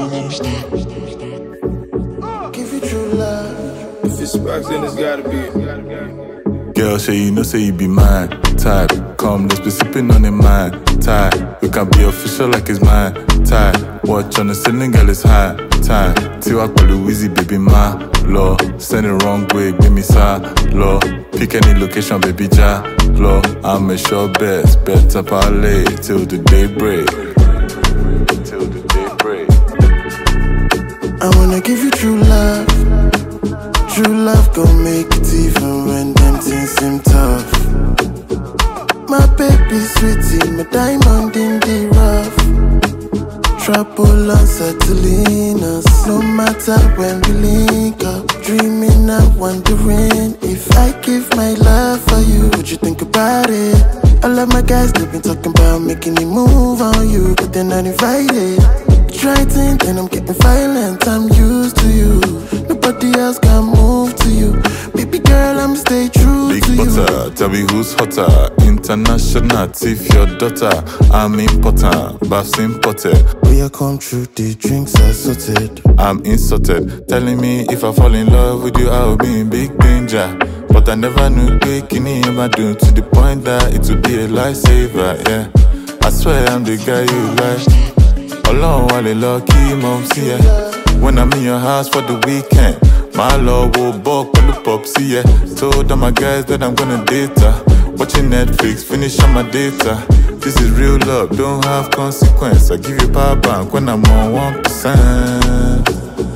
Give you true love. If it's sparks, then it's gotta be it. Girl, say you know, say you be mine type. Come, let's be sipping on the mine type. We can be official like it's mine type. Watch on the ceiling, girl, it's high time. Tiwa kwa Louise, baby, my law. Send it wrong way, give me sa law. Pick any location, baby, ja law. I'm a sure best, better parlay till the day break. Till the day break. I wanna give you true love. True love gon' make it even when them things seem tough. My baby sweetie, my diamond in the rough. Trouble unsettling us, no matter when we link up. Dreaming and wondering if I give my love for you, would you think about it? All of my guys, they've been talking about making me move on you, but they're not invited. Try think, then I'm getting violent, I'm used to you. Nobody else can move to you. Baby girl, I'm stay true Big to you. butter, tell me who's hotter. International, if your daughter. I'm important, Baf's imported. We are come true, the drinks are sorted. I'm insulted, telling me if I fall in love with you, I will be in big danger. But I never knew waking in my doom to the point that it would be a lifesaver, yeah. I swear I'm the guy you like. Alone while they lucky, mom, see ya. When I'm in your house for the weekend, my love will balk with the pop, see ya. Told all my guys that I'm gonna date her. Watching Netflix, finish on my data. This is real love, don't have consequence. I give you power bank when I'm on 1%.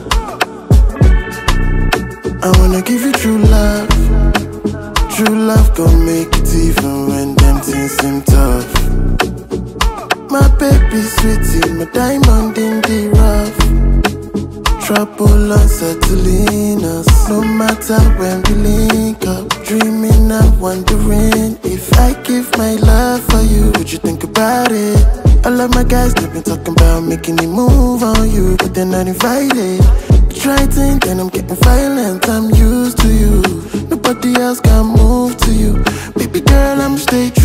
I wanna give you true love. True love gon' make it even when them things seem tough. My baby sweetie, my diamond in the rough. Trouble unsettling us, no matter when we link up. Dreaming and wondering if I give my love for you, would you think about it? All of my guys, they've been talking about making me move on you, but they're not invited. Try think, then I'm getting violent, I'm used to you. Nobody else can move to you. Baby girl, I'm stay